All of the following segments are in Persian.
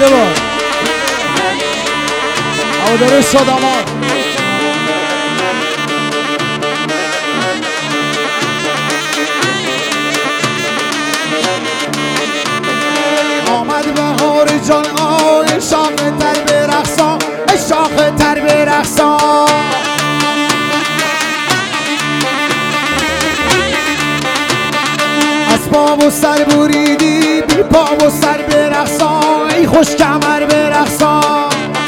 زنده باد. هوادار شادمان. آمد بهار جان آی شاخ تر برقصان، ای شاخ تر برقصان. از پا و سر بریدی بی پا و سر برقصان، ای خوش کمر برقصان.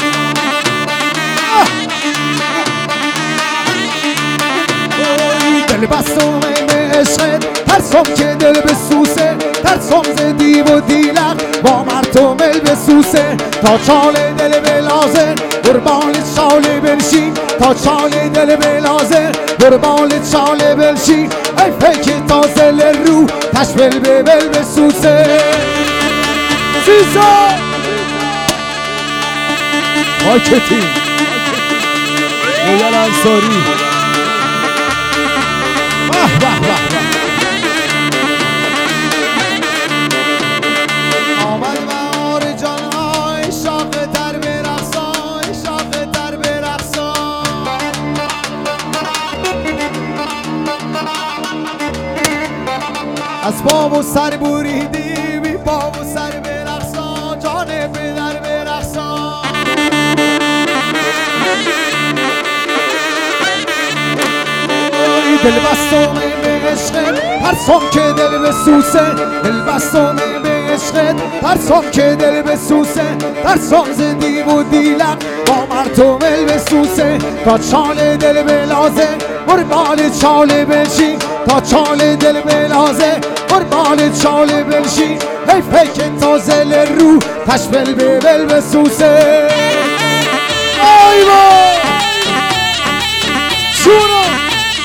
دل بستم به عشقت ترسم که دل بسوزه، ترسم ز دیو و دیلق با مرتومل بسوزه. تا چال دل بلازه قربان چاله بنشین، تا چال دل بلازه قربان چاله بنشین. ای فکر تا زل رو تشبل به بل بسوزه. سیزا ماکتی رویال انصاری. واه واه واه واه. آمد بهار جان های شاخ تر برقصان، شاخ تر برقصان. از پا و سر بریدی بی پا و سر برقصان، جان پدر برقصان. دل بستم به عشقت ترسم که دل بسوزه، دل بستم به عشقت ترسم که دل بسوزه. ترسم ز دیو و دیلق با مرتومل بسوزه. تا چال دل بلازه قربان چاله بنشین، تا چال دل بلازه قربان چاله بنشین. ای فکر تا زل رو تشبل به بل بسوزه. ای با شورا